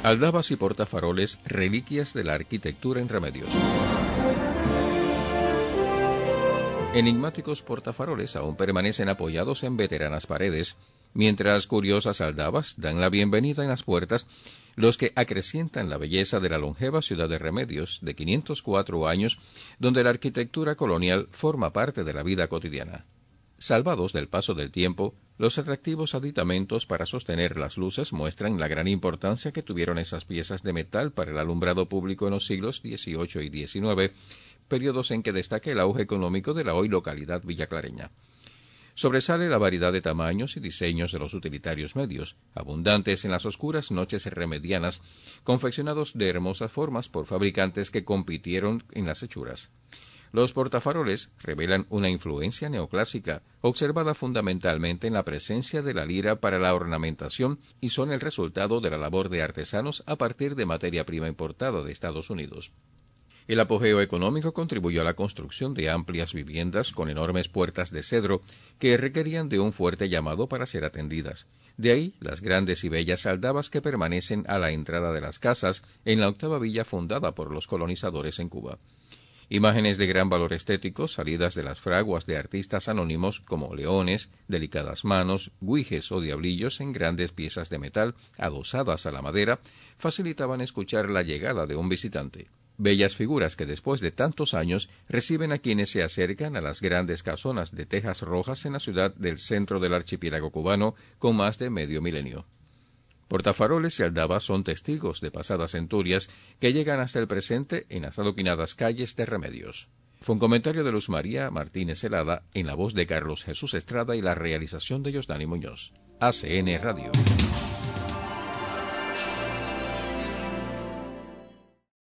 Aldabas y portafaroles, reliquias de la arquitectura en Remedios. Enigmáticos portafaroles aún permanecen apoyados en veteranas paredes, mientras curiosas aldabas dan la bienvenida en las puertas, los que acrecientan la belleza de la longeva ciudad de Remedios, de 504 años, donde la arquitectura colonial forma parte de la vida cotidiana. Salvados del paso del tiempo, los atractivos aditamentos para sostener las luces muestran la gran importancia que tuvieron esas piezas de metal para el alumbrado público en los siglos XVIII y XIX, periodos en que destaca el auge económico de la hoy localidad villaclareña. Sobresale la variedad de tamaños y diseños de los utilitarios medios, abundantes en las oscuras noches remedianas, confeccionados de hermosas formas por fabricantes que compitieron en las hechuras. Los portafaroles revelan una influencia neoclásica, observada fundamentalmente en la presencia de la lira para la ornamentación, y son el resultado de la labor de artesanos a partir de materia prima importada de Estados Unidos. El apogeo económico contribuyó a la construcción de amplias viviendas con enormes puertas de cedro que requerían de un fuerte llamado para ser atendidas. De ahí las grandes y bellas aldabas que permanecen a la entrada de las casas en la octava villa fundada por los colonizadores en Cuba. Imágenes de gran valor estético, salidas de las fraguas de artistas anónimos como leones, delicadas manos, guijes o diablillos en grandes piezas de metal adosadas a la madera, facilitaban escuchar la llegada de un visitante. Bellas figuras que después de tantos años reciben a quienes se acercan a las grandes casonas de tejas rojas en la ciudad del centro del archipiélago cubano con más de medio milenio. Portafaroles y aldabas son testigos de pasadas centurias que llegan hasta el presente en las adoquinadas calles de Remedios. Fue un comentario de Luz María Martínez Celada en la voz de Carlos Jesús Estrada y la realización de Yosdani Muñoz. ACN Radio.